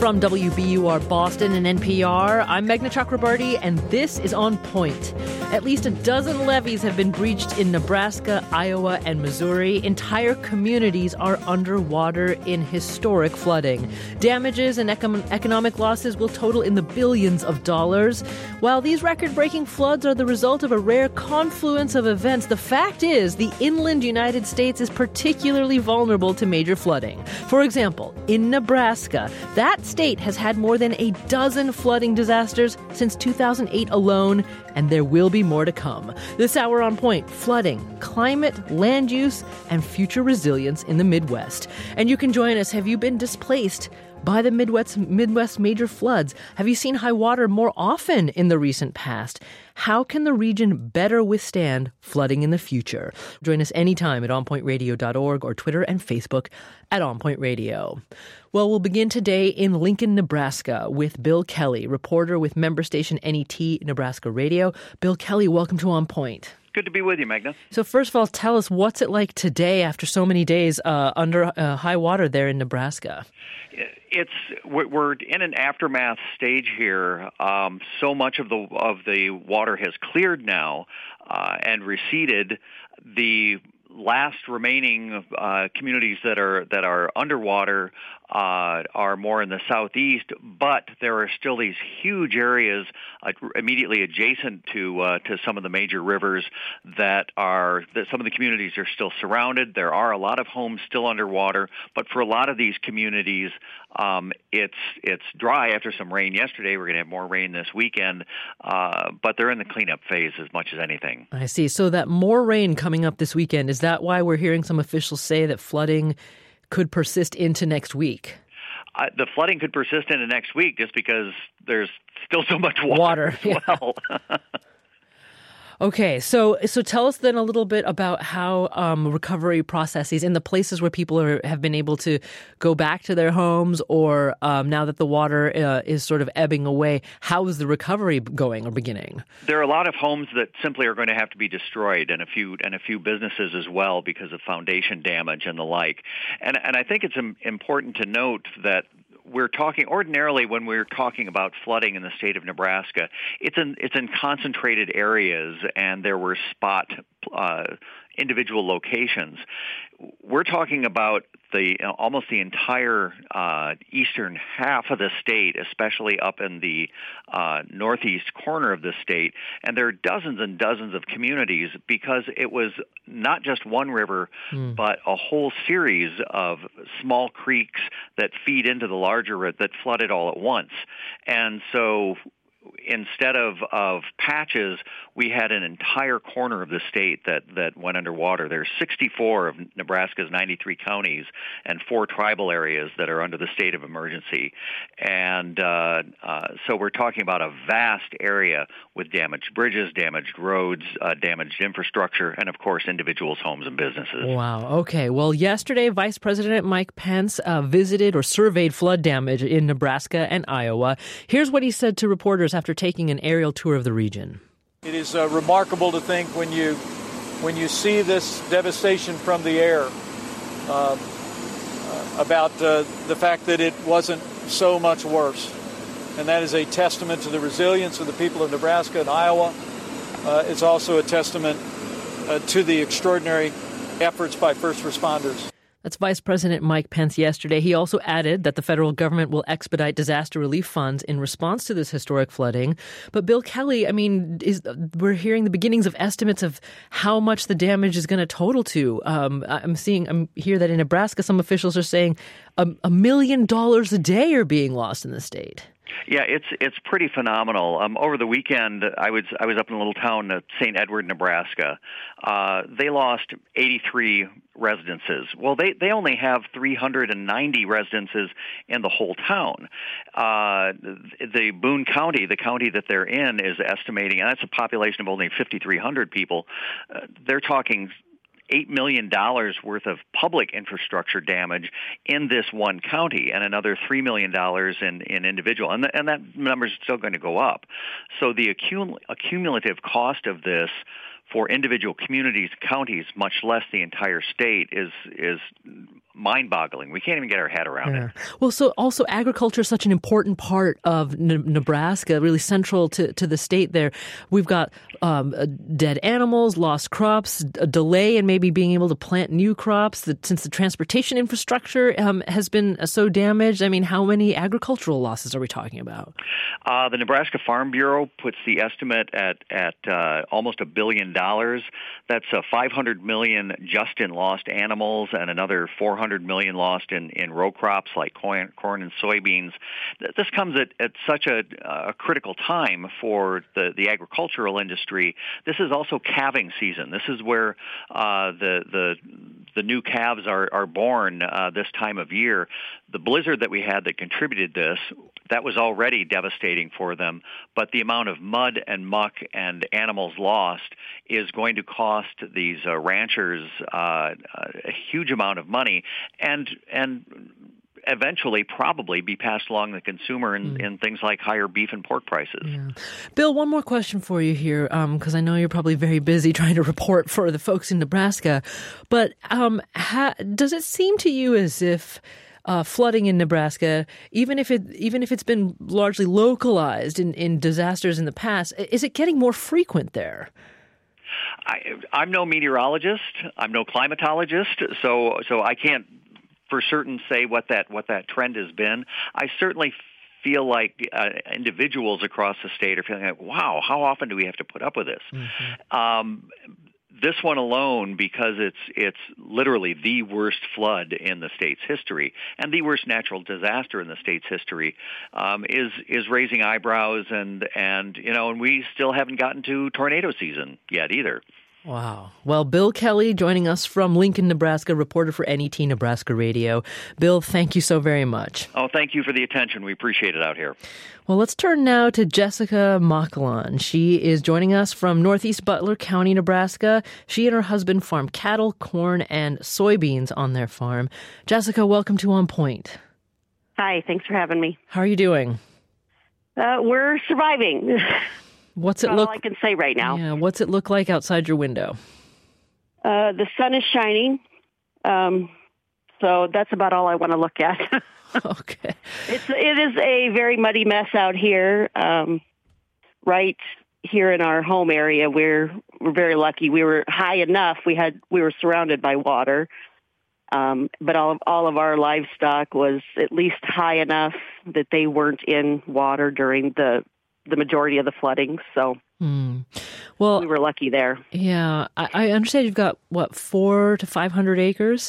From WBUR Boston and NPR, I'm Meghna Chakrabarti, and this is On Point. At least a dozen levees have been breached in Nebraska, Iowa, and Missouri. Entire communities are underwater in historic flooding. Damages and economic losses will total in the billions of dollars. While these record-breaking floods are the result of a rare confluence of events, the fact is the inland United States is particularly vulnerable to major flooding. For example, in Nebraska, that state has had more than a dozen flooding disasters since 2008 alone, and there will be more to come. This hour On Point, flooding, climate, land use, and future resilience in the Midwest. And you can join us. Have you been displaced by the Midwest major floods? Have you seen high water more often in the recent past? How can the region better withstand flooding in the future? Join us anytime at onpointradio.org or Twitter and Facebook at onpointradio. Well, we'll begin today in Lincoln, Nebraska with Bill Kelly, reporter with member station NET Nebraska Radio. Bill Kelly, welcome to On Point. Good to be with you, Meghna. So first of all, tell us, what's it like today after so many days under high water there in Nebraska? We're in an aftermath stage here. So much of the water has cleared now and receded. The last remaining communities that are underwater are more in the southeast, but there are still these huge areas immediately adjacent to some of the major rivers that some of the communities are still surrounded. There are a lot of homes still underwater, but for a lot of these communities, it's dry after some rain yesterday. We're going to have more rain this weekend, but they're in the cleanup phase as much as anything. I see. So that more rain coming up this weekend, is that why we're hearing some officials say that flooding could persist into next week? The flooding could persist into next week just because there's still so much water as well. Okay, so tell us then a little bit about how recovery processes in the places where people have been able to go back to their homes, or now that the water is sort of ebbing away, how is the recovery going or beginning? There are a lot of homes that simply are going to have to be destroyed, and a few businesses as well because of foundation damage and the like. And I think it's important to note that we're talking ordinarily when we're talking about flooding in the state of Nebraska, it's in concentrated areas, and there were spot individual locations. We're talking about almost the entire eastern half of the state, especially up in the northeast corner of the state, and there are dozens and dozens of communities because it was not just one river, but a whole series of small creeks that feed into the larger river that flooded all at once. And so instead of patches, we had an entire corner of the state that went underwater. There's 64 of Nebraska's 93 counties and 4 tribal areas that are under the state of emergency. And so we're talking about a vast area with damaged bridges, damaged roads, damaged infrastructure, and, of course, individuals' homes and businesses. Wow. Okay. Well, yesterday, Vice President Mike Pence visited or surveyed flood damage in Nebraska and Iowa. Here's what he said to reporters after taking an aerial tour of the region. It is remarkable to think when you see this devastation from the air about the fact that it wasn't so much worse. And that is a testament to the resilience of the people of Nebraska and Iowa. It's also a testament to the extraordinary efforts by first responders. That's Vice President Mike Pence yesterday. He also added that the federal government will expedite disaster relief funds in response to this historic flooding. But Bill Kelly, I mean, we're hearing the beginnings of estimates of how much the damage is going to total to. I'm here that in Nebraska, some officials are saying $1 million a day are being lost in the state. Yeah, it's pretty phenomenal. Over the weekend, I was up in a little town, St. Edward, Nebraska. They lost 83 residences. Well, they only have 390 residences in the whole town. The Boone County, the county that they're in, is estimating, and that's a population of only 5,300 people. They're talking $8 million worth of public infrastructure damage in this one county, and another $3 million in individual. And that number is still going to go up. So the accumulative cost of this for individual communities, counties, much less the entire state, is mind-boggling. We can't even get our head around it. Well, so also agriculture is such an important part of Nebraska, really central to the state there. We've got dead animals, lost crops, a delay in maybe being able to plant new crops since the transportation infrastructure has been so damaged. I mean, how many agricultural losses are we talking about? The Nebraska Farm Bureau puts the estimate at almost $1 billion. That's $500 million just in lost animals and another $400 million lost in row crops like corn and soybeans. This comes at such a critical time for the agricultural industry. This is also calving season. This is where the new calves are born this time of year. The blizzard that we had that contributed this, that was already devastating for them, but the amount of mud and muck and animals lost is going to cost these ranchers a huge amount of money and eventually probably be passed along the consumer in things like higher beef and pork prices. Yeah. Bill, one more question for you here, because I know you're probably very busy trying to report for the folks in Nebraska, but does it seem to you as if flooding in Nebraska, even if it's been largely localized in disasters in the past, is it getting more frequent there? I'm no meteorologist. I'm no climatologist, so I can't for certain say what that trend has been. I certainly feel like individuals across the state are feeling like, wow, how often do we have to put up with this? Mm-hmm. This one alone, because it's literally the worst flood in the state's history and the worst natural disaster in the state's history, is raising eyebrows, and we still haven't gotten to tornado season yet either. Wow. Well, Bill Kelly joining us from Lincoln, Nebraska, reporter for NET Nebraska Radio. Bill, thank you so very much. Oh, thank you for the attention. We appreciate it out here. Well, let's turn now to Jessica Makalan. She is joining us from Northeast Butler County, Nebraska. She and her husband farm cattle, corn, and soybeans on their farm. Jessica, welcome to On Point. Hi, thanks for having me. How are you doing? We're surviving. What's it That's look? all I can say right now. Yeah, what's it look like outside your window? The sun is shining, so that's about all I want to look at. Okay. It is a very muddy mess out here. Right here in our home area, we're very lucky. We were high enough. We were surrounded by water, but all of our livestock was at least high enough that they weren't in water during the majority of the flooding, so well, we were lucky there. Yeah, I understand you've got, 400 to 500 acres?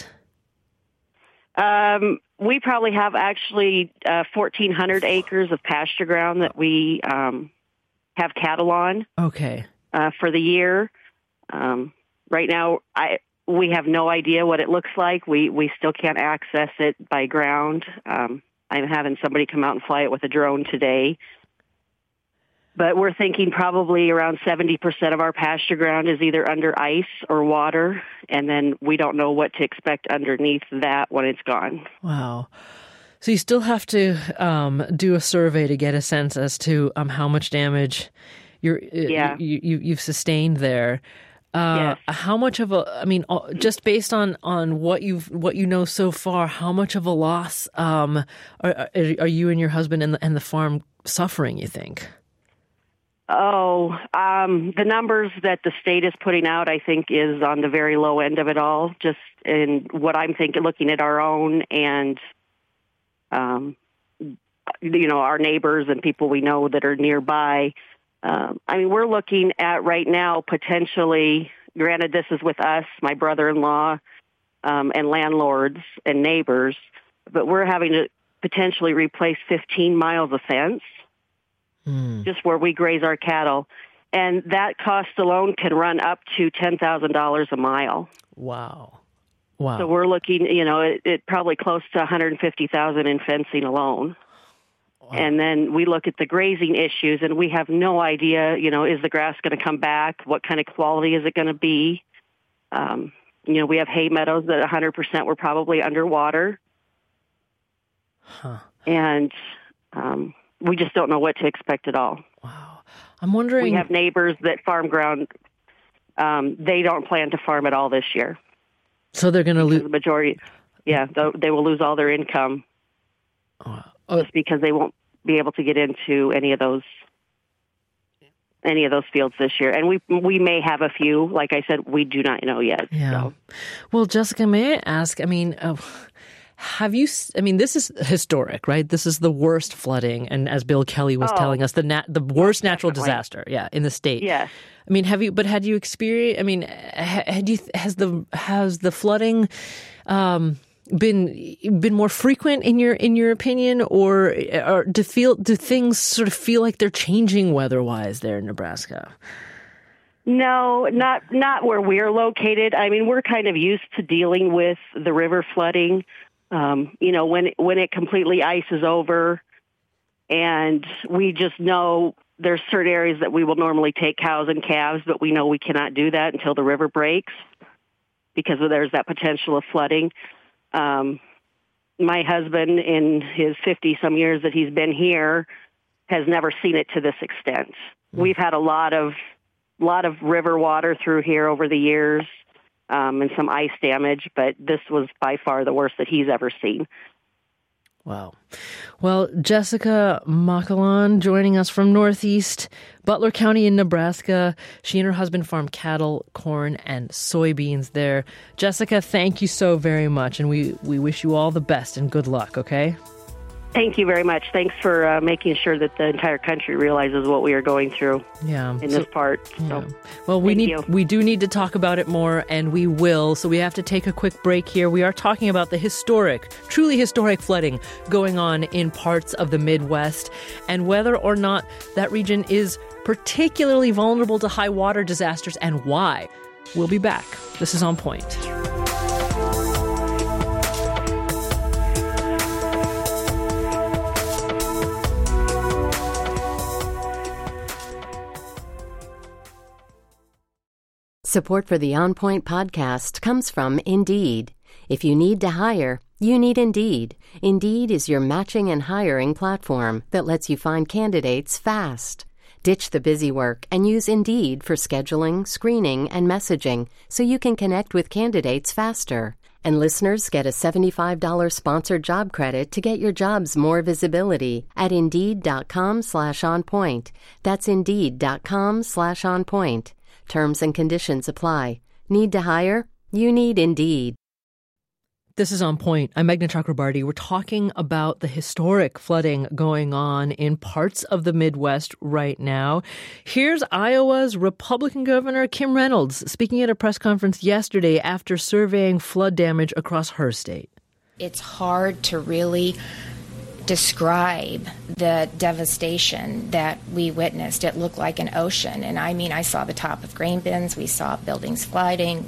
We probably have actually 1,400 acres of pasture ground that we have cattle on. Okay. For the year. Right now, we have no idea what it looks like. We still can't access it by ground. I'm having somebody come out and fly it with a drone today. But we're thinking probably around 70% of our pasture ground is either under ice or water, and then we don't know what to expect underneath that when it's gone. Wow. So you still have to do a survey to get a sense as to how much damage you've sustained there. Yes. How much of just based on what you know so far, how much of a loss are you and your husband and the farm suffering, you think? The numbers that the state is putting out, I think, is on the very low end of it all, just in what I'm thinking, looking at our own and, our neighbors and people we know that are nearby. We're looking at right now potentially, granted this is with us, my brother-in-law, and landlords and neighbors, but we're having to potentially replace 15 miles of fence. Just where we graze our cattle. And that cost alone can run up to $10,000 a mile. Wow. So we're looking, it probably close to $150,000 in fencing alone. Wow. And then we look at the grazing issues, and we have no idea, is the grass going to come back? What kind of quality is it going to be? We have hay meadows that 100% were probably underwater. Huh. And we just don't know what to expect at all. Wow. I'm wondering... We have neighbors that farm ground They don't plan to farm at all this year. So they're going to lose the majority. Yeah, they will lose all their income just because they won't be able to get into any of those fields this year. And we may have a few. Like I said, we do not know yet. Yeah. So. Well, Jessica, may I ask? This is historic, right? This is the worst flooding, and as Bill Kelly was telling us, the worst natural disaster, in the state. Yeah. Had you experienced? Has the flooding been more frequent in your opinion, or do things sort of feel like they're changing weather-wise there in Nebraska? No, not where we're located. I mean, we're kind of used to dealing with the river flooding. When it completely ices over, and we just know there's certain areas that we will normally take cows and calves, but we know we cannot do that until the river breaks because there's that potential of flooding. My husband, in his 50-some years that he's been here, has never seen it to this extent. We've had a lot of river water through here over the years. And some ice damage, but this was by far the worst that he's ever seen. Wow. Well, Jessica Makalan joining us from Northeast Butler County in Nebraska. She and her husband farm cattle, corn, and soybeans there. Jessica, thank you so very much, and we wish you all the best and good luck, okay? Thank you very much. Thanks for making sure that the entire country realizes what we are going through in this part. So, well, we do need to talk about it more, and we will. So we have to take a quick break here. We are talking about the truly historic flooding going on in parts of the Midwest, and whether or not that region is particularly vulnerable to high water disasters and why. We'll be back. This is On Point. Support for the On Point podcast comes from Indeed. If you need to hire, you need Indeed. Indeed is your matching and hiring platform that lets you find candidates fast. Ditch the busy work and use Indeed for scheduling, screening, and messaging so you can connect with candidates faster. And listeners get a $75 sponsored job credit to get your jobs more visibility at Indeed.com/onpoint. That's Indeed.com/onpoint. Terms and conditions apply. Need to hire? You need Indeed. This is On Point. I'm Meghna Chakrabarty. We're talking about the historic flooding going on in parts of the Midwest right now. Here's Iowa's Republican Governor Kim Reynolds speaking at a press conference yesterday after surveying flood damage across her state. It's hard to really describe the devastation that we witnessed. It looked like an ocean. And I saw the top of grain bins. We saw buildings flooding.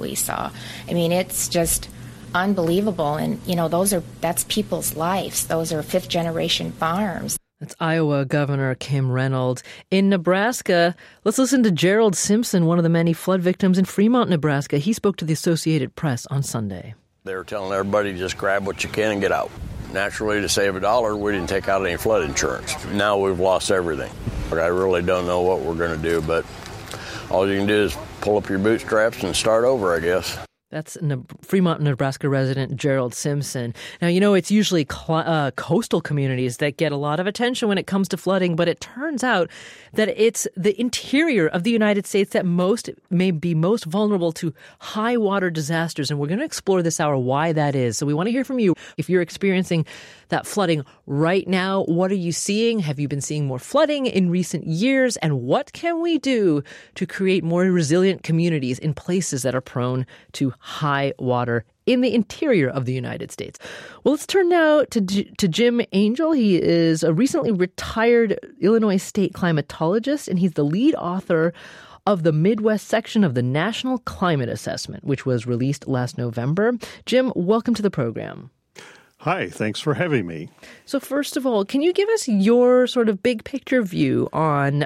It's just unbelievable. And, that's people's lives. Those are fifth-generation farms. That's Iowa Governor Kim Reynolds. In Nebraska, let's listen to Gerald Simpson, one of the many flood victims in Fremont, Nebraska. He spoke to the Associated Press on Sunday. They were telling everybody just grab what you can and get out. Naturally, to save $1, we didn't take out any flood insurance. Now we've lost everything. I really don't know what we're going to do, but all you can do is pull up your bootstraps and start over, I guess. That's Fremont, Nebraska resident Gerald Simpson. Now, it's usually coastal communities that get a lot of attention when it comes to flooding, but it turns out that it's the interior of the United States that may be most vulnerable to high water disasters. And we're going to explore this hour why that is. So we want to hear from you. If you're experiencing that flooding right now, what are you seeing? Have you been seeing more flooding in recent years? And what can we do to create more resilient communities in places that are prone to high water in the interior of the United States? Well, let's turn now to Jim Angel. He is a recently retired Illinois state climatologist, and he's the lead author of the Midwest section of the National Climate Assessment, which was released last November. Jim, welcome to the program. Hi, thanks for having me. So first of all, can you give us your sort of big picture view on,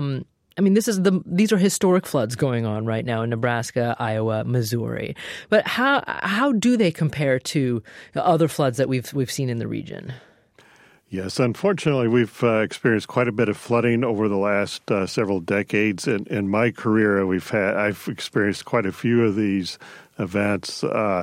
these are historic floods going on right now in Nebraska, Iowa, Missouri. But how do they compare to the other floods that we've seen in the region? Yes, unfortunately, we've experienced quite a bit of flooding over the last several decades. In my career, I've experienced quite a few of these events. The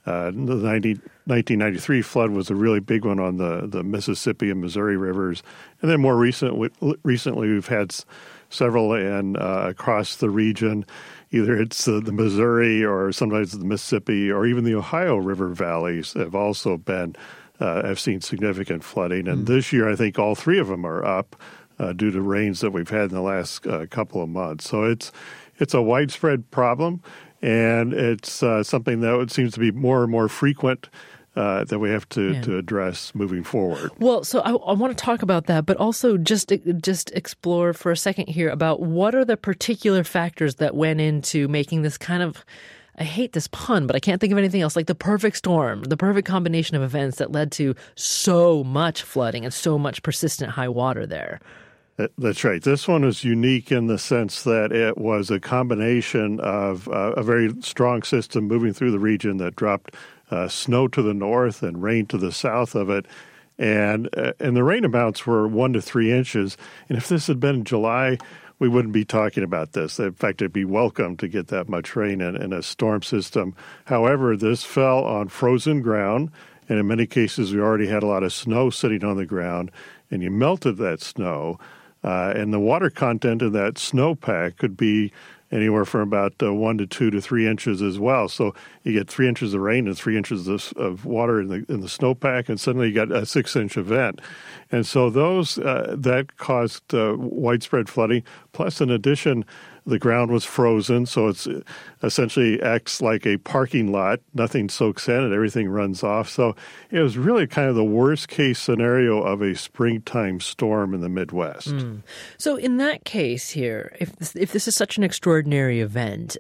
1993 flood was a really big one on the Mississippi and Missouri rivers, and then more recently we've had several across the region. Either it's the Missouri or sometimes the Mississippi or even the Ohio River valleys have also have seen significant flooding. And this year, I think all three of them are up due to rains that we've had in the last couple of months. So it's a widespread problem, and it's something that seems to be more and more frequent that we have to address moving forward. Well, so I want to talk about that, but also just explore for a second here about what are the particular factors that went into making this kind of, I hate this pun, but I can't think of anything else, like the perfect storm, the perfect combination of events that led to so much flooding and so much persistent high water there. That's right. This one is unique in the sense that it was a combination of a very strong system moving through the region that dropped snow to the north and rain to the south of it. And the rain amounts were 1 to 3 inches. And if this had been in July, we wouldn't be talking about this. In fact, it'd be welcome to get that much rain in a storm system. However, this fell on frozen ground, and in many cases, we already had a lot of snow sitting on the ground, and you melted that snow. And the water content in that snowpack could be anywhere from about 1 to 2 to 3 inches as well. So you get 3 inches of rain and 3 inches of water in the snowpack, and suddenly you got a 6-inch event. And so that caused widespread flooding. Plus, in addition, the ground was frozen, so it's essentially acts like a parking lot. Nothing soaks in and everything runs off. So it was really kind of the worst case scenario of a springtime storm in the Midwest. So in that case here, if this is such an extraordinary event,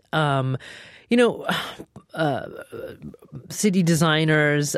city designers,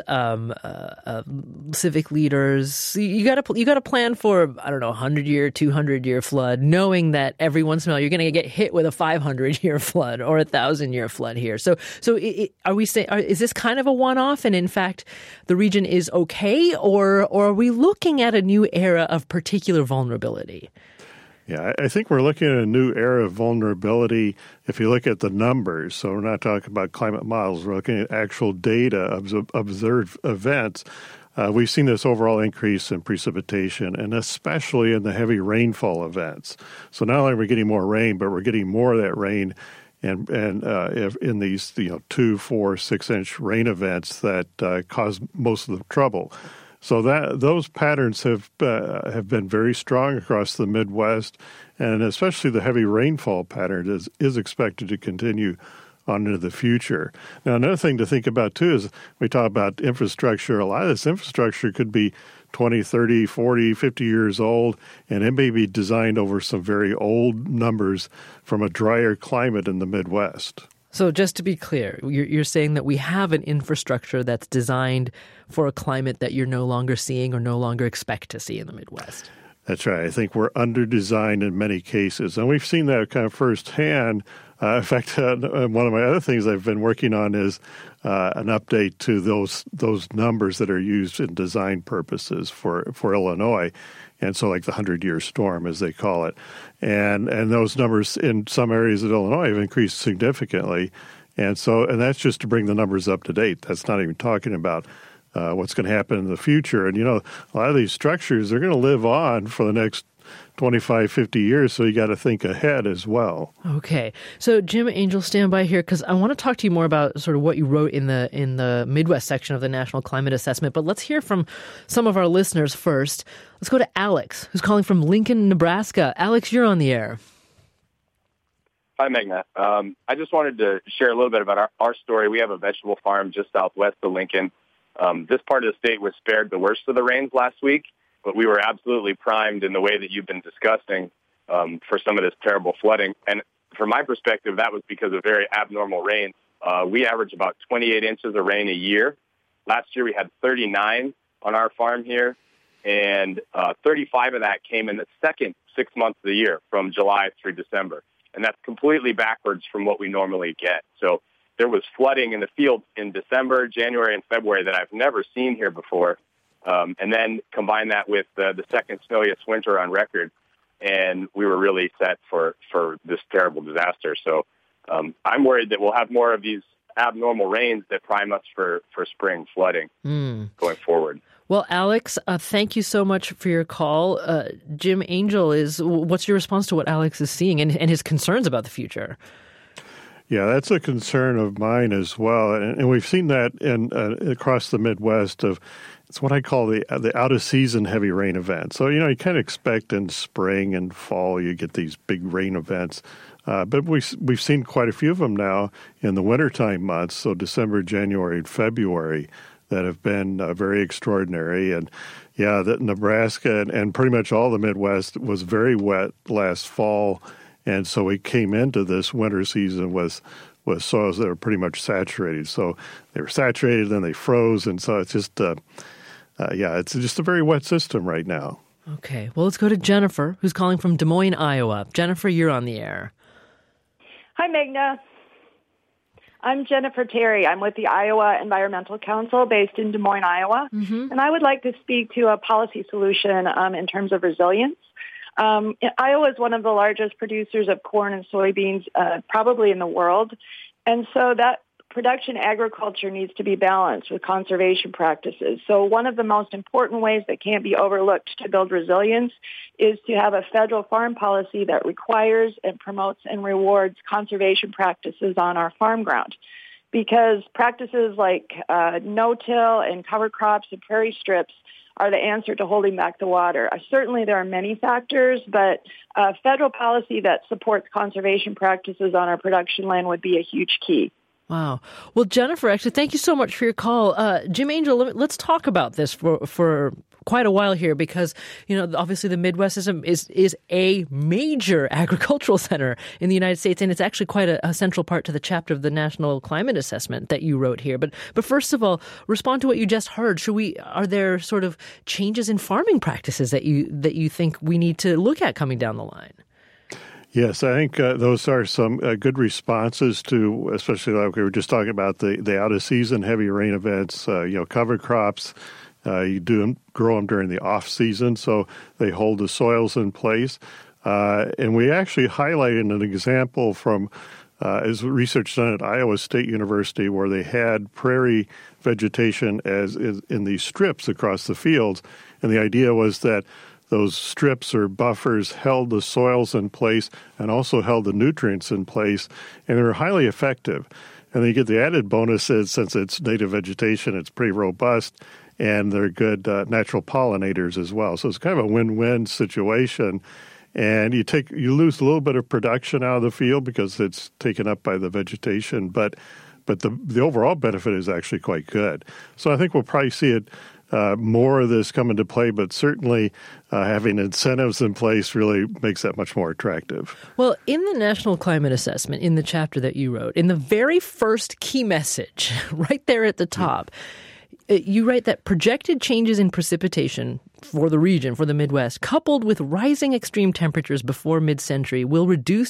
civic leaders, you got to plan for, 100-year, 200-year flood, knowing that every once in a while you're going to get hit with a 500-year flood or a 1,000-year flood here. So are we saying, is this kind of a one-off, and in fact the region is okay, or are we looking at a new era of particular vulnerability? Yeah, I think we're looking at a new era of vulnerability if you look at the numbers. So we're not talking about climate models. We're looking at actual data, observed events. We've seen this overall increase in precipitation, and especially in the heavy rainfall events. So not only are we getting more rain, but we're getting more of that rain and if in these 2, 4, 6-inch rain events that cause most of the trouble. So those patterns have been very strong across the Midwest, and especially the heavy rainfall pattern is expected to continue on into the future. Now, another thing to think about, too, is we talk about infrastructure. A lot of this infrastructure could be 20, 30, 40, 50 years old, and it may be designed over some very old numbers from a drier climate in the Midwest. So just to be clear, you're saying that we have an infrastructure that's designed for a climate that you're no longer seeing or no longer expect to see in the Midwest. That's right. I think we're under-designed in many cases, and we've seen that kind of firsthand. In fact, one of my other things I've been working on is an update to those numbers that are used in design purposes for Illinois. And so like the 100-year storm, as they call it. And those numbers in some areas of Illinois have increased significantly. And that's just to bring the numbers up to date. That's not even talking about what's going to happen in the future. And, a lot of these structures, they're going to live on for the next 25, 50 years, so you got to think ahead as well. Okay. So, Jim Angel, stand by here, because I want to talk to you more about sort of what you wrote in the Midwest section of the National Climate Assessment. But let's hear from some of our listeners first. Let's go to Alex, who's calling from Lincoln, Nebraska. Alex, you're on the air. Hi, Magna. I just wanted to share a little bit about our story. We have a vegetable farm just southwest of Lincoln. This part of the state was spared the worst of the rains last week, but we were absolutely primed in the way that you've been discussing for some of this terrible flooding. And from my perspective, that was because of very abnormal rain. We average about 28 inches of rain a year. Last year we had 39 on our farm here, and 35 of that came in the second 6 months of the year, from July through December. And that's completely backwards from what we normally get. So there was flooding in the field in December, January, and February that I've never seen here before. And then combine that with the second snowiest winter on record, and we were really set for this terrible disaster. So I'm worried that we'll have more of these abnormal rains that prime us for spring flooding going forward. Well, Alex, thank you so much for your call. Jim Angel, what's your response to what Alex is seeing and his concerns about the future? Yeah, that's a concern of mine as well, and we've seen that across the Midwest. It's what I call the out-of-season heavy rain event. So, you kind of expect in spring and fall you get these big rain events. But we've seen quite a few of them now in the wintertime months, so December, January, and February, that have been very extraordinary. And, yeah, Nebraska and pretty much all the Midwest was very wet last fall, and so we came into this winter season with soils that were pretty much saturated. So they were saturated, then they froze, and so it's just, it's just a very wet system right now. Okay, well, let's go to Jennifer, who's calling from Des Moines, Iowa. Jennifer, you're on the air. Hi, Magna. I'm Jennifer Terry. I'm with the Iowa Environmental Council based in Des Moines, Iowa. Mm-hmm. And I would like to speak to a policy solution in terms of resilience. Iowa is one of the largest producers of corn and soybeans probably in the world. And so that production agriculture needs to be balanced with conservation practices. So one of the most important ways that can't be overlooked to build resilience is to have a federal farm policy that requires and promotes and rewards conservation practices on our farm ground. Because practices like no-till and cover crops and prairie strips are the answer to holding back the water. Certainly there are many factors, but federal policy that supports conservation practices on our production land would be a huge key. Wow. Well, Jennifer, actually, thank you so much for your call. Jim Angel, let's talk about this for quite a while here because, obviously the Midwest is a major agricultural center in the United States, and it's actually quite a central part to the chapter of the National Climate Assessment that you wrote here. But first of all, respond to what you just heard. Are there sort of changes in farming practices that you think we need to look at coming down the line? Yes, I think those are some good responses to, especially like we were just talking about, the out-of-season heavy rain events, cover crops. You grow them during the off-season, so they hold the soils in place. And we actually highlighted an example from is research done at Iowa State University where they had prairie vegetation as in these strips across the fields. And the idea was that those strips or buffers held the soils in place and also held the nutrients in place, and they were highly effective. And then you get the added bonuses, since it's native vegetation, it's pretty robust, and they're good natural pollinators as well. So it's kind of a win-win situation. And you lose a little bit of production out of the field because it's taken up by the vegetation, but the overall benefit is actually quite good. So I think we'll probably see it more of this come into play, but certainly having incentives in place really makes that much more attractive. Well, in the National Climate Assessment, in the chapter that you wrote, in the very first key message, right there at the top, you write that projected changes in precipitation for the region, for the Midwest, coupled with rising extreme temperatures before mid-century, will reduce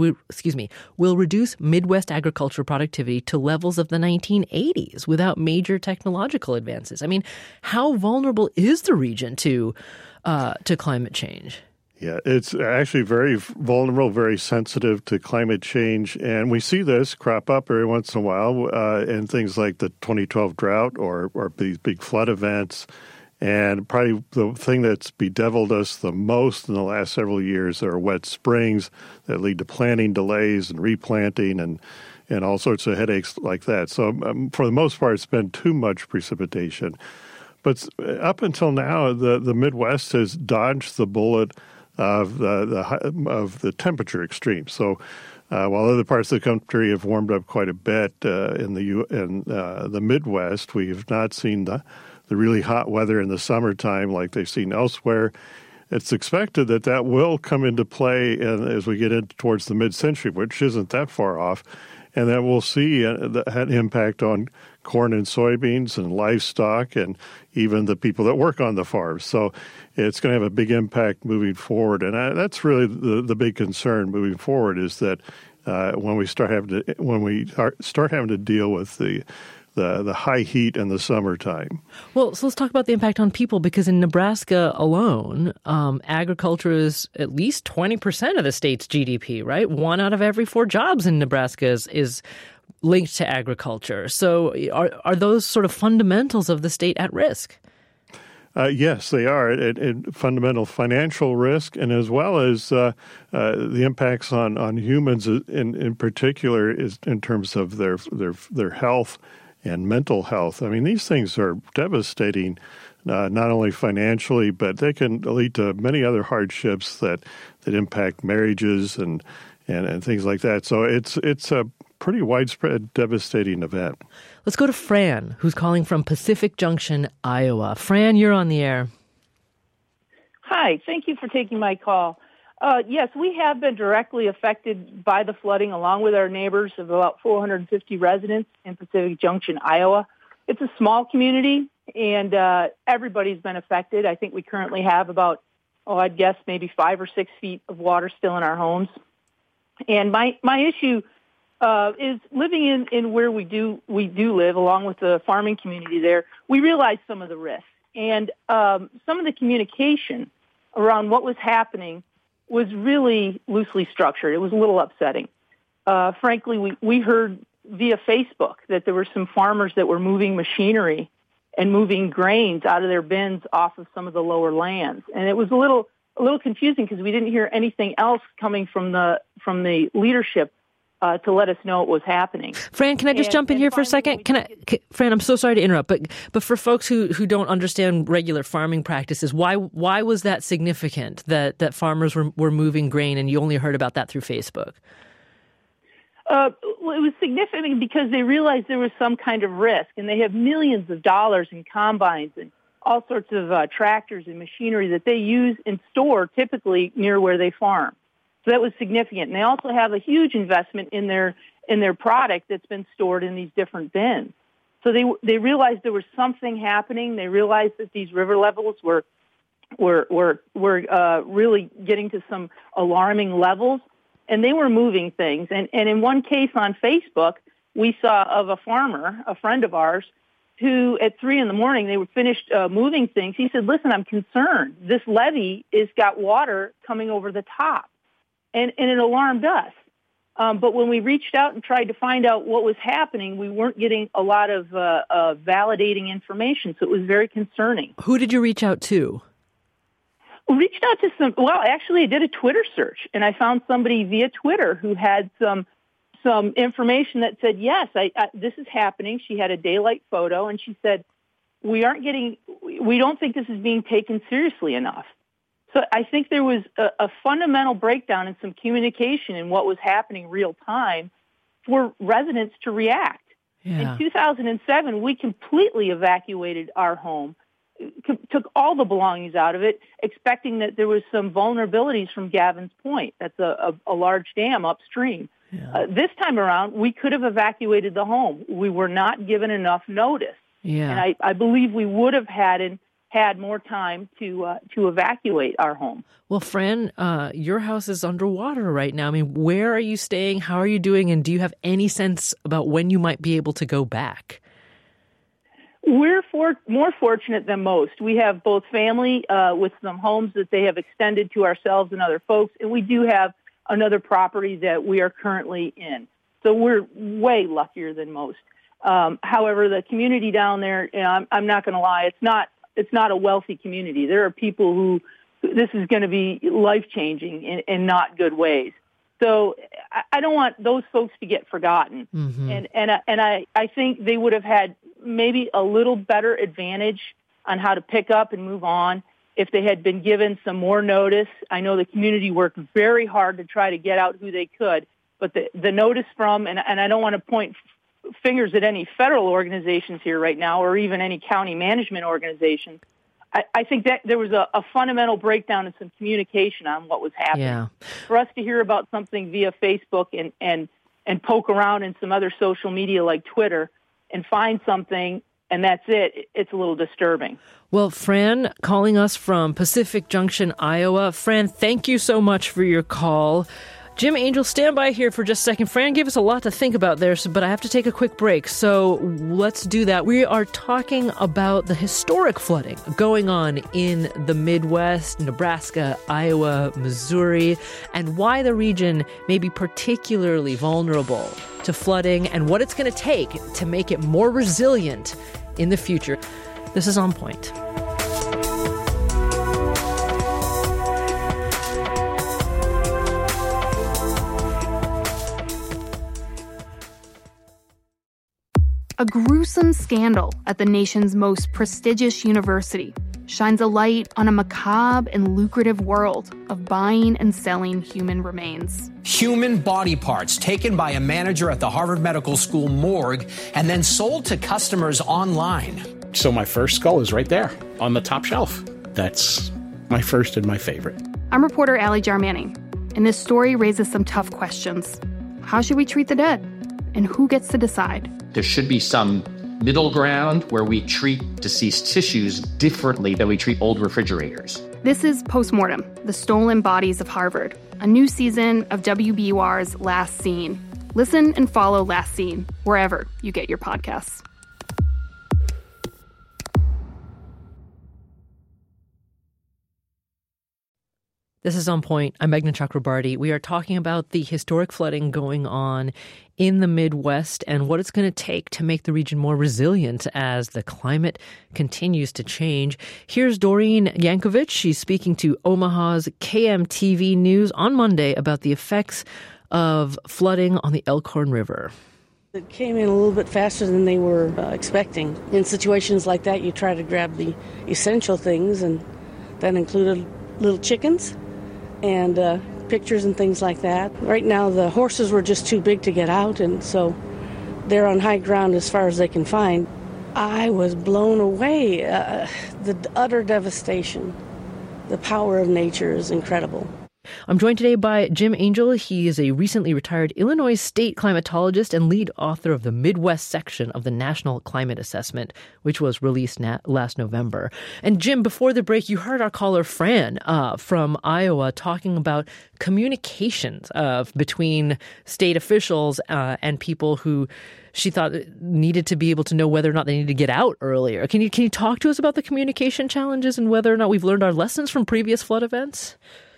Midwest agricultural productivity to levels of the 1980s without major technological advances. I mean, how vulnerable is the region to climate change? Yeah, it's actually very vulnerable, very sensitive to climate change. And we see this crop up every once in a while in things like the 2012 drought or these big flood events. And probably the thing that's bedeviled us the most in the last several years are wet springs that lead to planting delays and replanting and all sorts of headaches like that. So for the most part, it's been too much precipitation. But up until now, the Midwest has dodged the bullet of the temperature extremes. So while other parts of the country have warmed up quite a bit in the Midwest, we have not seen the really hot weather in the summertime like they've seen elsewhere. It's expected that will come into play as we get towards the mid-century, which isn't that far off, and that we'll see that impact on corn and soybeans and livestock and even the people that work on the farms. So it's going to have a big impact moving forward. And that's really the big concern moving forward is that when we start having to deal with the the high heat in the summertime. Well, so let's talk about the impact on people, because in Nebraska alone, agriculture is at least 20% of the state's GDP, right? 1 out of every 4 jobs in Nebraska is linked to agriculture. So are those sort of fundamentals of the state at risk? Yes, they are. Fundamental financial risk, and as well as the impacts on humans in particular is in terms of their health and mental health. I mean, these things are devastating, not only financially, but they can lead to many other hardships that impact marriages and things like that. So it's a pretty widespread, devastating event. Let's go to Fran, who's calling from Pacific Junction, Iowa. Fran, you're on the air. Hi, thank you for taking my call. Yes, we have been directly affected by the flooding, along with our neighbors of about 450 residents in Pacific Junction, Iowa. It's a small community, and everybody's been affected. I think we currently have about, I'd guess maybe 5 or 6 feet of water still in our homes. And my issue is living in where we do live, along with the farming community there. We realize some of the risks, and some of the communication around what was happening was really loosely structured. It was a little upsetting. Frankly, we heard via Facebook that there were some farmers that were moving machinery and moving grains out of their bins off of some of the lower lands, and it was a little confusing because we didn't hear anything else coming from the leadership to let us know what was happening. Fran, can I just jump in here for a second? Fran, I'm so sorry to interrupt, but for folks who don't understand regular farming practices, why was that significant that farmers were moving grain, and you only heard about that through Facebook? Well, it was significant because they realized there was some kind of risk, and they have millions of dollars in combines and all sorts of tractors and machinery that they use and store typically near where they farm. So that was significant. And they also have a huge investment in their product that's been stored in these different bins. So they realized there was something happening. They realized that these river levels were really getting to some alarming levels, and they were moving things. And in one case on Facebook, we saw of a farmer, a friend of ours, who at 3 a.m, they were finished moving things. He said, "Listen, I'm concerned. This levee has got water coming over the top." And it alarmed us. But when we reached out and tried to find out what was happening, we weren't getting a lot of validating information, so it was very concerning. Who did you reach out to? We reached out to I did a Twitter search, and I found somebody via Twitter who had some information that said, yes, this is happening. She had a daylight photo, and she said, we don't think this is being taken seriously enough. So I think there was a fundamental breakdown in some communication in what was happening real time for residents to react. Yeah. In 2007, we completely evacuated our home, took all the belongings out of it, expecting that there was some vulnerabilities from Gavin's Point. That's a large dam upstream. Yeah. This time around, we could have evacuated the home. We were not given enough notice. Yeah. And I believe we would have had more time to evacuate our home. Well, Fran, your house is underwater right now. I mean, where are you staying? How are you doing? And do you have any sense about when you might be able to go back? We're more fortunate than most. We have both family with some homes that they have extended to ourselves and other folks, and we do have another property that we are currently in. So we're way luckier than most. However, the community down there, I'm not going to lie, it's not a wealthy community. There are people who this is going to be life-changing in not good ways. So I don't want those folks to get forgotten. Mm-hmm. And I think they would have had maybe a little better advantage on how to pick up and move on if they had been given some more notice. I know the community worked very hard to try to get out who they could, but the notice from, and I don't want to point fingers at any federal organizations here right now or even any county management organizations. I think that there was a fundamental breakdown in some communication on what was happening. Yeah. For us to hear about something via Facebook and poke around in some other social media like Twitter and find something and that's it's a little disturbing. Well, Fran, calling us from Pacific Junction, Iowa. Fran, thank you so much for your call. Jim Angel, stand by here for just a second. Fran gave us a lot to think about there, but I have to take a quick break. So let's do that. We are talking about the historic flooding going on in the Midwest, Nebraska, Iowa, Missouri, and why the region may be particularly vulnerable to flooding and what it's going to take to make it more resilient in the future. This is On Point. A gruesome scandal at the nation's most prestigious university shines a light on a macabre and lucrative world of buying and selling human remains. Human body parts taken by a manager at the Harvard Medical School morgue and then sold to customers online. So my first skull is right there on the top shelf. That's my first and my favorite. I'm reporter Allie Jarmanning, and this story raises some tough questions. How should we treat the dead? And who gets to decide? There should be some middle ground where we treat deceased tissues differently than we treat old refrigerators. This is Postmortem, the Stolen Bodies of Harvard, a new season of WBUR's Last Scene. Listen and follow Last Scene wherever you get your podcasts. This is On Point. I'm Meghna Chakrabarty. We are talking about the historic flooding going on in the Midwest and what it's going to take to make the region more resilient as the climate continues to change. Here's Doreen Yankovic. She's speaking to Omaha's KMTV News on Monday about the effects of flooding on the Elkhorn River. It came in a little bit faster than they were expecting. In situations like that, you try to grab the essential things, and that included little chickens and pictures and things like that. Right now, the horses were just too big to get out, and so they're on high ground as far as they can find. I was blown away. The utter devastation. The power of nature is incredible. I'm joined today by Jim Angel. He is a recently retired Illinois state climatologist and lead author of the Midwest section of the National Climate Assessment, which was released last November. And Jim, before the break, you heard our caller Fran from Iowa talking about communications between state officials and people who she thought needed to be able to know whether or not they needed to get out earlier. Can you talk to us about the communication challenges and whether or not we've learned our lessons from previous flood events?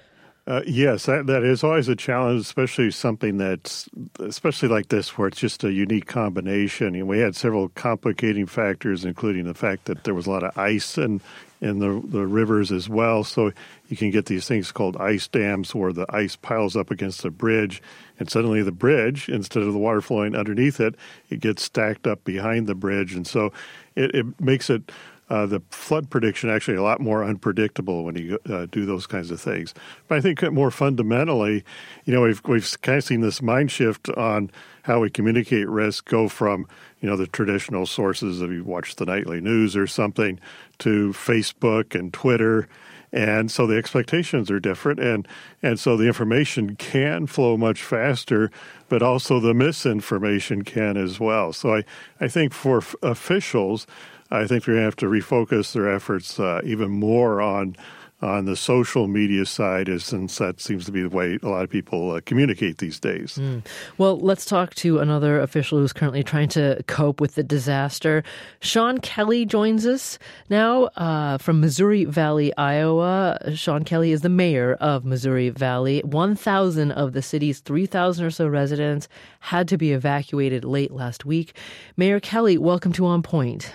Yes, that is always a challenge, especially something especially like this, where it's just a unique combination. And we had several complicating factors, including the fact that there was a lot of ice in the rivers as well. So you can get these things called ice dams, where the ice piles up against the bridge, and suddenly the bridge, instead of the water flowing underneath it, it gets stacked up behind the bridge. And so it makes it the flood prediction actually a lot more unpredictable when you do those kinds of things. But I think more fundamentally, we've kind of seen this mind shift on how we communicate risk go from, the traditional sources, if you watch the nightly news or something, to Facebook and Twitter. And so the expectations are different. And so the information can flow much faster, but also the misinformation can as well. So I think for officials, I think they're going to have to refocus their efforts even more on the social media side, since that seems to be the way a lot of people communicate these days. Well, let's talk to another official who's currently trying to cope with the disaster. Sean Kelly joins us now from Missouri Valley, Iowa. Sean Kelly is the mayor of Missouri Valley. 1,000 of the city's 3,000 or so residents had to be evacuated late last week. Mayor Kelly, welcome to On Point.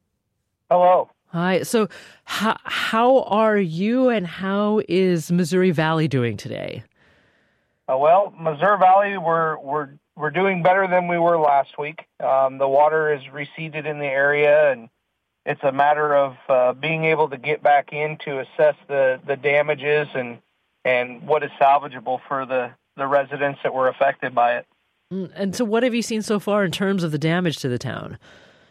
Hello. Hi. So how are you and how is Missouri Valley doing today? Well, Missouri Valley, we're doing better than we were last week. The water has receded in the area, and it's a matter of being able to get back in to assess the damages and what is salvageable for the residents that were affected by it. And so what have you seen so far in terms of the damage to the town?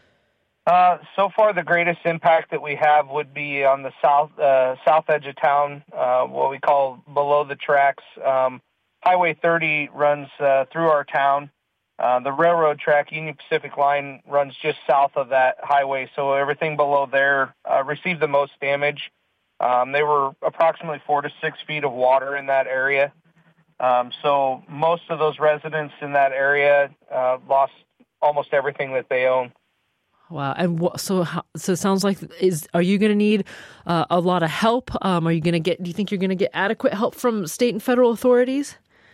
So far, the greatest impact that we have would be on the south edge of town, what we call below the tracks. Highway 30 runs through our town. The railroad track, Union Pacific Line, runs just south of that highway, so everything below there received the most damage. There were approximately 4 to 6 feet of water in that area. So most of those residents in that area lost almost everything that they own. Wow. And so it sounds like, are you going to need a lot of help? Do you think you're going to get adequate help from state and federal authorities?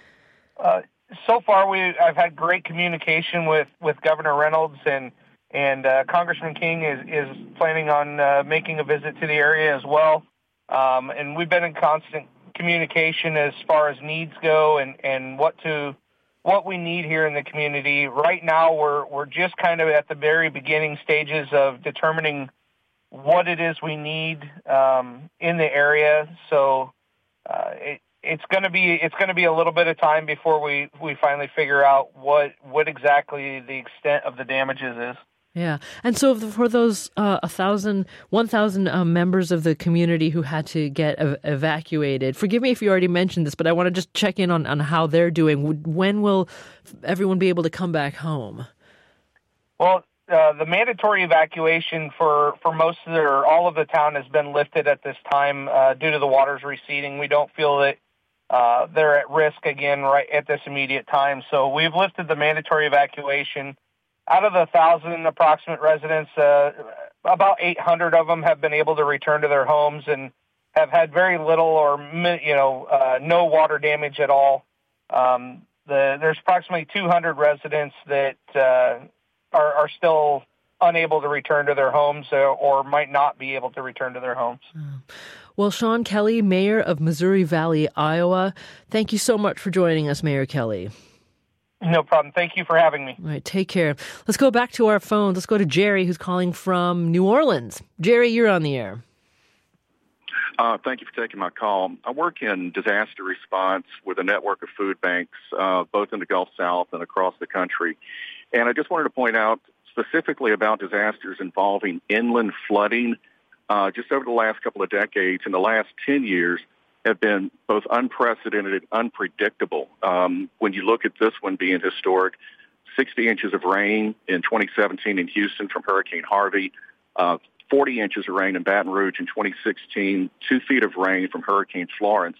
So far, I've had great communication with Governor Reynolds, and Congressman King is planning on making a visit to the area as well. And we've been in constant communication as far as needs go and what we need here in the community. Right now, we're just kind of at the very beginning stages of determining what it is we need in the area. So it's going to be a little bit of time before we finally figure out what exactly the extent of the damages is. Yeah. And so for those 1,000 members of the community who had to get evacuated, forgive me if you already mentioned this, but I want to just check in on how they're doing. When will everyone be able to come back home? Well, the mandatory evacuation for most of all of the town has been lifted at this time due to the waters receding. We don't feel that they're at risk again right at this immediate time. So we've lifted the mandatory evacuation. Out of the 1,000 approximate residents, about 800 of them have been able to return to their homes and have had very little or no water damage at all. There's approximately 200 residents that are still unable to return to their homes or might not be able to return to their homes. Well, Sean Kelly, Mayor of Missouri Valley, Iowa, thank you so much for joining us, Mayor Kelly. No problem. Thank you for having me. All right, take care. Let's go back to our phones. Let's go to Jerry, who's calling from New Orleans. Jerry, you're on the air. Thank you for taking my call. I work in disaster response with a network of food banks, both in the Gulf South and across the country. And I just wanted to point out specifically about disasters involving inland flooding. Just over the last couple of decades, in the last 10 years, have been both unprecedented and unpredictable. When you look at this one being historic, 60 inches of rain in 2017 in Houston from Hurricane Harvey, 40 inches of rain in Baton Rouge in 2016, 2 feet of rain from Hurricane Florence.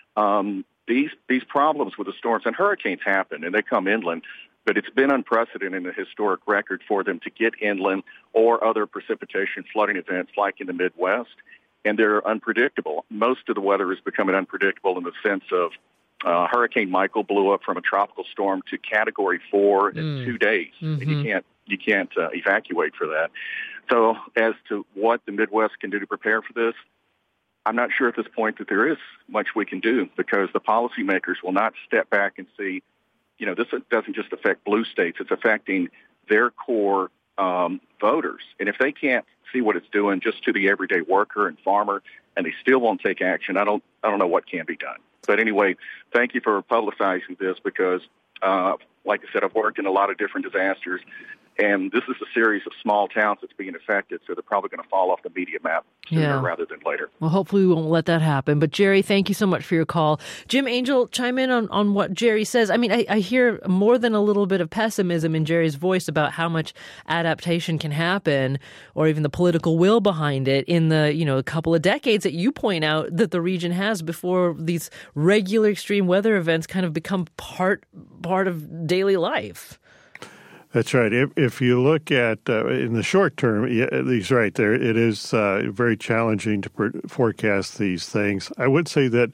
These problems with the storms, and hurricanes happen and they come inland, but it's been unprecedented in the historic record for them to get inland or other precipitation flooding events like in the Midwest. And they're unpredictable. Most of the weather is becoming unpredictable in the sense of Hurricane Michael blew up from a tropical storm to Category 4 in 2 days. Mm-hmm. And you can't evacuate for that. So as to what the Midwest can do to prepare for this, I'm not sure at this point that there is much we can do because the policymakers will not step back and see, this doesn't just affect blue states. It's affecting their core voters. And if they can't see what it's doing just to the everyday worker and farmer, and they still won't take action, I don't know what can be done. But anyway, thank you for publicizing this because, like I said, I've worked in a lot of different disasters, and this is a series of small towns that's being affected, so they're probably going to fall off the media map sooner rather than later. Well, hopefully we won't let that happen. But, Jerry, thank you so much for your call. Jim Angel, chime in on what Jerry says. I mean, I hear more than a little bit of pessimism in Jerry's voice about how much adaptation can happen or even the political will behind it in the, a couple of decades that you point out that the region has before these regular extreme weather events kind of become part of daily life. That's right. If you look at in the short term, he's right there. It is very challenging to forecast these things. I would say that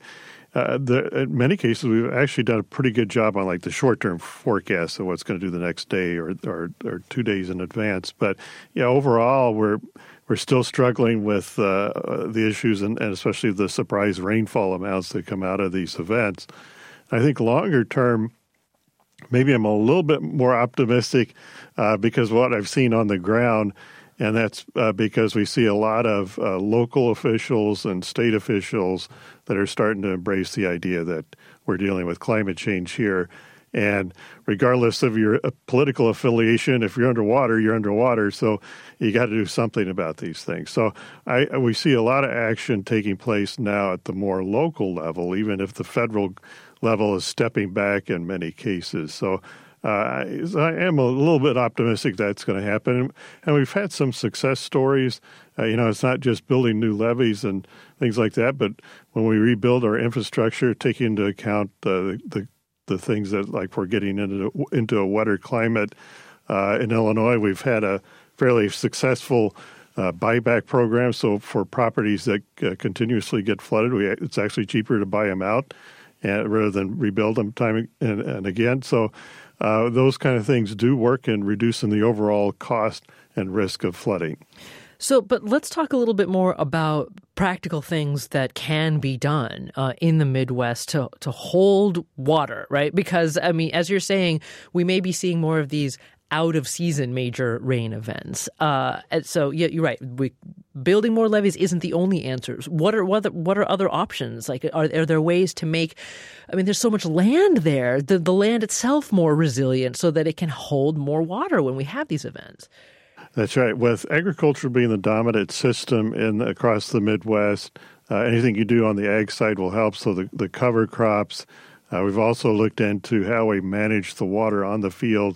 in many cases we've actually done a pretty good job on like the short term forecast of what's going to do the next day or 2 days in advance. But overall we're still struggling with the issues and especially the surprise rainfall amounts that come out of these events. I think longer term, maybe I'm a little bit more optimistic because of what I've seen on the ground, and that's because we see a lot of local officials and state officials that are starting to embrace the idea that we're dealing with climate change here. And regardless of your political affiliation, if you're underwater, you're underwater. So you got to do something about these things. So we see a lot of action taking place now at the more local level, even if the federal level is stepping back in many cases. So I am a little bit optimistic that's going to happen. And we've had some success stories. It's not just building new levees and things like that, but when we rebuild our infrastructure, taking into account the things that, like, we're getting into a wetter climate in Illinois, we've had a fairly successful buyback program. So for properties that continuously get flooded, it's actually cheaper to buy them out rather than rebuild them time and again. So those kind of things do work in reducing the overall cost and risk of flooding. So, but let's talk a little bit more about practical things that can be done in the Midwest to hold water, right? Because, I mean, as you're saying, we may be seeing more of these out-of-season major rain events. And so, yeah, you're right. Building more levees isn't the only answers. What are other options? Like, are there ways to make? I mean, there's so much land there. The land itself more resilient so that it can hold more water when we have these events. That's right. With agriculture being the dominant system across the Midwest, anything you do on the ag side will help. So the cover crops. We've also looked into how we manage the water on the field.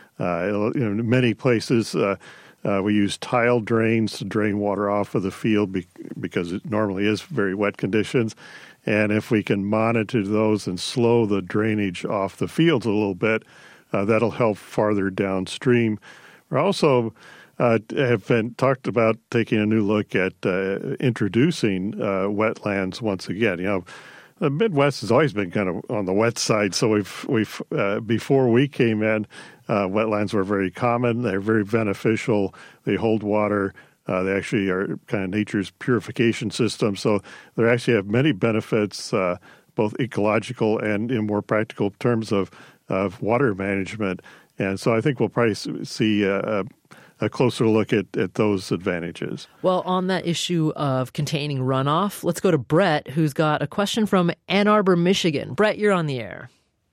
In many places, we use tile drains to drain water off of the field because it normally is very wet conditions. And if we can monitor those and slow the drainage off the fields a little bit, that'll help farther downstream. We're also have been talked about taking a new look at introducing wetlands once again. The Midwest has always been kind of on the wet side, so we've before we came in, wetlands were very common. They're very beneficial. They hold water. They actually are kind of nature's purification system. So they actually have many benefits, both ecological and in more practical terms of water management. And so I think we'll probably see a closer look at those advantages. Well, on that issue of containing runoff, let's go to Brett, who's got a question from Ann Arbor, Michigan. Brett, you're on the air.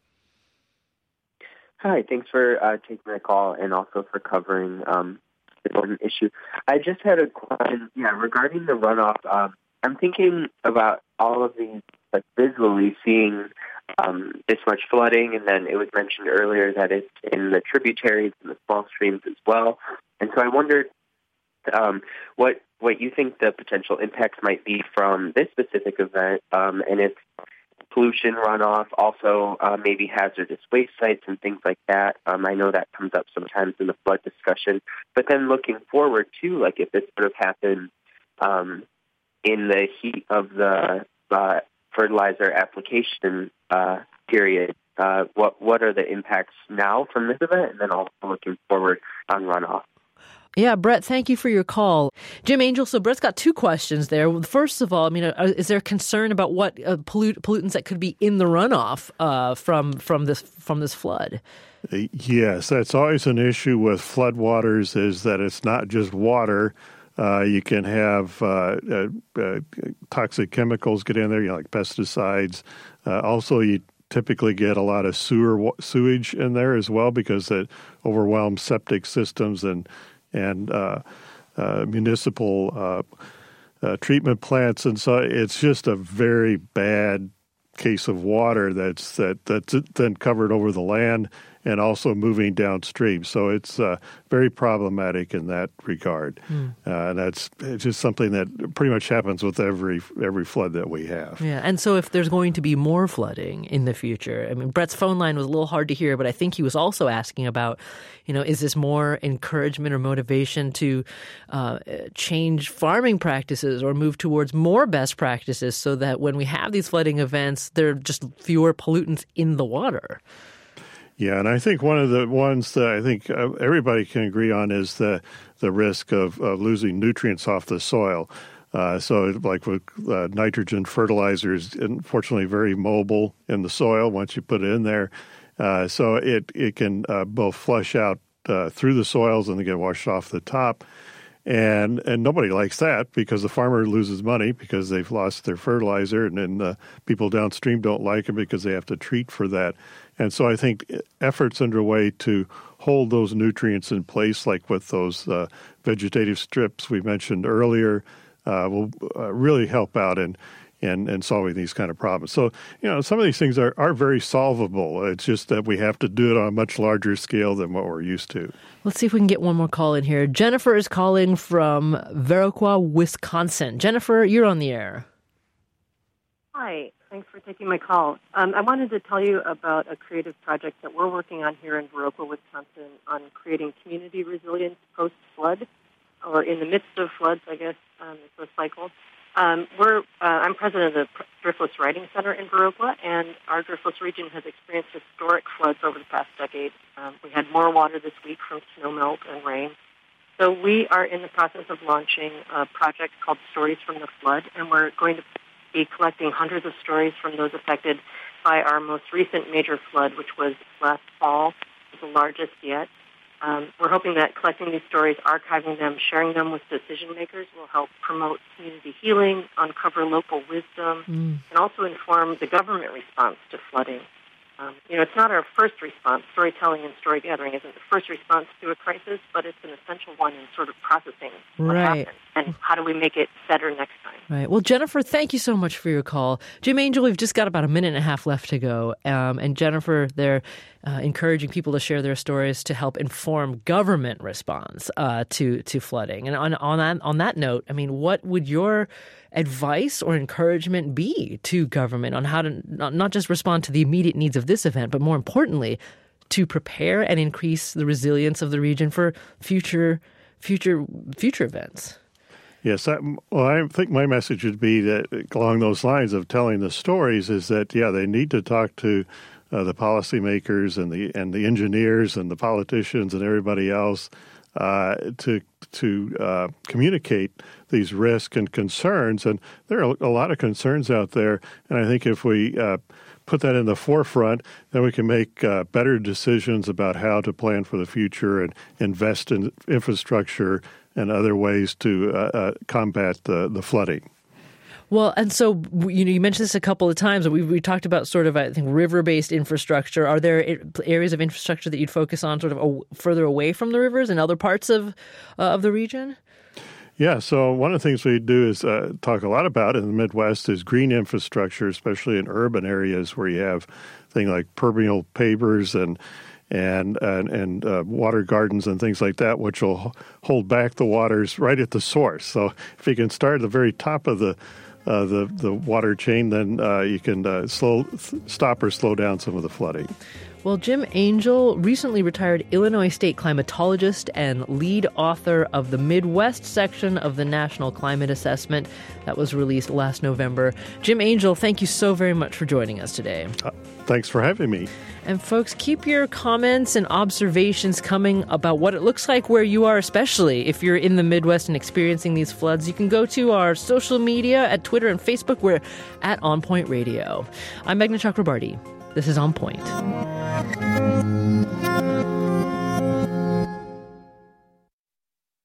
Hi, thanks for taking my call and also for covering the important issue. I just had a question, regarding the runoff. I'm thinking about all of these, like, visually seeing this much flooding, and then it was mentioned earlier that it's in the tributaries and the small streams as well. And so I wondered what you think the potential impacts might be from this specific event, and if pollution runoff, also maybe hazardous waste sites and things like that. I know that comes up sometimes in the flood discussion. But then looking forward too, like if this would have happened in the heat of the fertilizer application period, what are the impacts now from this event, and then also looking forward on runoff? Yeah, Brett, thank you for your call. Jim Angel, so Brett's got two questions there. First of all, I mean, is there concern about what pollutants that could be in the runoff from this flood? Yes, that's always an issue with floodwaters, is that it's not just water. You can have toxic chemicals get in there, like pesticides. Also, you typically get a lot of sewage in there as well because it overwhelms septic systems and municipal treatment plants, and so it's just a very bad case of water that's then covered over the land and also moving downstream. So it's very problematic in that regard. And it's just something that pretty much happens with every flood that we have. Yeah, and so if there's going to be more flooding in the future, I mean, Brett's phone line was a little hard to hear, but I think he was also asking about, is this more encouragement or motivation to change farming practices or move towards more best practices so that when we have these flooding events, there are just fewer pollutants in the water? Yeah, and I think one of the ones that I think everybody can agree on is the risk of losing nutrients off the soil. So like with nitrogen fertilizers, unfortunately very mobile in the soil once you put it in there. So it can both flush out through the soils and then get washed off the top. And nobody likes that because the farmer loses money because they've lost their fertilizer, and then people downstream don't like it because they have to treat for that. And so I think efforts underway to hold those nutrients in place, like with those vegetative strips we mentioned earlier, will really help out in in solving these kind of problems. So, some of these things are very solvable. It's just that we have to do it on a much larger scale than what we're used to. Let's see if we can get one more call in here. Jennifer is calling from Viroqua, Wisconsin. Jennifer, you're on the air. Hi. Thanks for taking my call. I wanted to tell you about a creative project that we're working on here in Viroqua, Wisconsin, on creating community resilience post-flood, or in the midst of floods, I guess, is the cycle. I'm president of the Driftless Writing Center in Viroqua, and our Driftless region has experienced historic floods over the past decade. We had more water this week from snowmelt and rain. So we are in the process of launching a project called Stories from the Flood, and we're going to be collecting hundreds of stories from those affected by our most recent major flood, which was last fall, the largest yet. We're hoping that collecting these stories, archiving them, sharing them with decision makers will help promote community healing, uncover local wisdom, and also inform the government response to flooding. It's not our first response. Storytelling and story gathering isn't the first response to a crisis, but it's an essential one in sort of processing what happened and how do we make it better next time. Right. Well, Jennifer, thank you so much for your call. Jim Angel, we've just got about a minute and a half left to go. And Jennifer, they're encouraging people to share their stories to help inform government response to flooding. And on that note, I mean, what would your advice or encouragement be to government on how to not just respond to the immediate needs of this event, but more importantly, to prepare and increase the resilience of the region for future events? Yes, I think my message would be that along those lines of telling the stories is that, they need to talk to the policymakers and the engineers and the politicians and everybody else to communicate these risks and concerns. And there are a lot of concerns out there. And I think if we put that in the forefront, then we can make better decisions about how to plan for the future and invest in infrastructure and other ways to combat the flooding. Well, and so, you mentioned this a couple of times. We talked about sort of, I think, river-based infrastructure. Are there areas of infrastructure that you'd focus on sort of further away from the rivers in other parts of the region? Yeah, so one of the things we do is talk a lot about in the Midwest is green infrastructure, especially in urban areas where you have things like permeable pavers and water gardens and things like that, which will hold back the waters right at the source. So if you can start at the very top of the water chain, then you can stop or slow down some of the flooding. Well, Jim Angel, recently retired Illinois State climatologist and lead author of the Midwest section of the National Climate Assessment that was released last November. Jim Angel, thank you so very much for joining us today. Thanks for having me. And folks, keep your comments and observations coming about what it looks like where you are, especially if you're in the Midwest and experiencing these floods. You can go to our social media at Twitter and Facebook. We're at On Point Radio. I'm Meghna Chakrabarty. This is On Point.